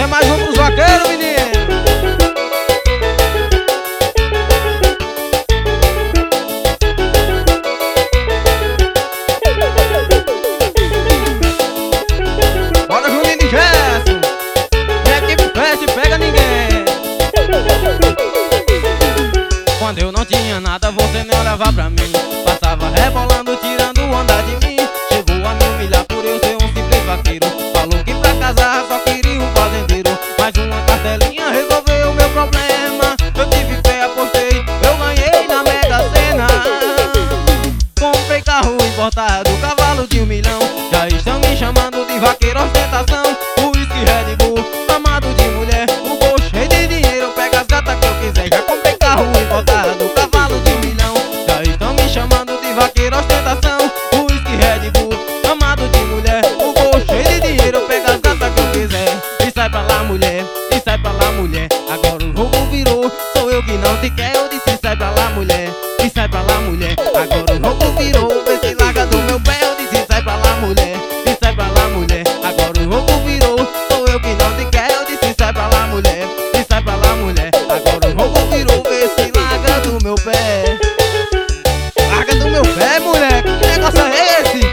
é mais um pros vaqueiros, menino. Bora, Juninho de Gerson. Minha equipe fecha e pega ninguém. Quando eu não tinha nada, você nem olhava pra mim. Passava rebolando, tirando onda de mim. Chegou a me humilhar por eu ser um simples vaqueiro. Falou que pra casar só queria um fazendeiro. Mais uma cartelinha resolveu o meu problema. Eu tive fé, apostei, eu ganhei na Mega Sena. Comprei carro importado, cavalo de 1 milhão. Já estão me chamando de vaqueiro ostentação. Whisky Red Bull, amado de mulher. O bolso cheio de dinheiro, pega as gatas que eu quiser. Já comprei carro importado, cavalo de 1 milhão. Já estão me chamando de vaqueiro ostentação. Whisky Red Bull, amado de mulher. O bolso cheio de dinheiro, pega as gatas que eu quiser. E sai pra lá, mulher, e sai pra lá, mulher. Agora o jogo virou, sou eu que não te quero. Eu disse sai pra lá, mulher, e sai pra lá, mulher. Agora o jogo virou, vê se larga do meu pé. Eu disse sai pra lá, mulher, e sai pra lá, mulher. Agora o jogo virou, sou eu que não te quero. Eu disse sai pra lá, mulher, e sai pra lá, mulher. Agora o jogo virou, vê se larga do meu pé. Larga do meu pé, mulher, que negócio é esse?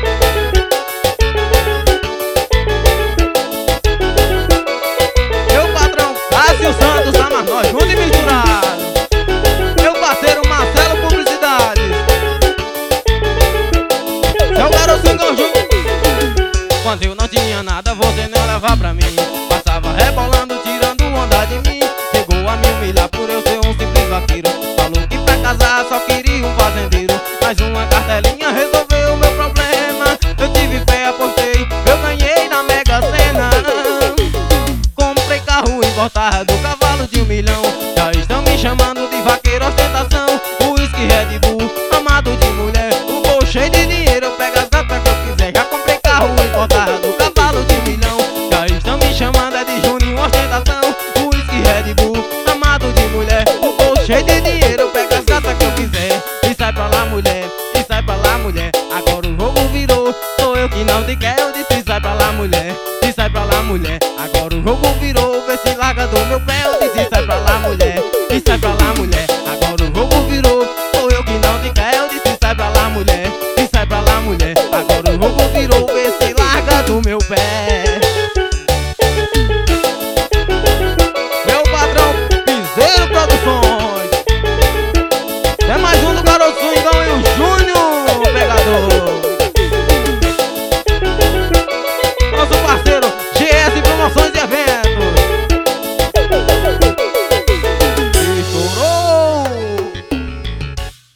Meu patrão Cássio Santos, tá mais nós junto e misturado. Meu parceiro Marcelo Publicidades. Seu garoto Singão. Quando eu não tinha nada, você nem olhava pra mim. Passava rebolando, tirando onda de mim. Chegou a me humilhar por eu ser um simples vaqueiro. Falou que pra casar só queria um fazendeiro. Mais uma cartelinha resolveu o meu problema. Eu tive fé, apostei, eu ganhei na Mega Sena. Comprei carro importado, cavalo de 1 milhão. Já estão me chamando de vaqueiro ostentação. Whisky Red Bull, amado de mulher. O bolso cheio de dinheiro, eu pego as gatas que eu quiser. Já comprei carro importado, cavalo de 1 milhão. Já estão me chamando é de Juninho ostentação. Whisky Red Bull, amado de mulher. O bolso cheio de dinheiro, eu pego as gatas que eu quiser. E sai pra lá, mulher, e sai pra lá, mulher. Agora o jogo virou, sou eu que não te quero. Eu disse sai pra lá, mulher, e sai pra lá, mulher. Agora o jogo virou, vê se larga do meu pé. Eu disse sai pra lá, mulher,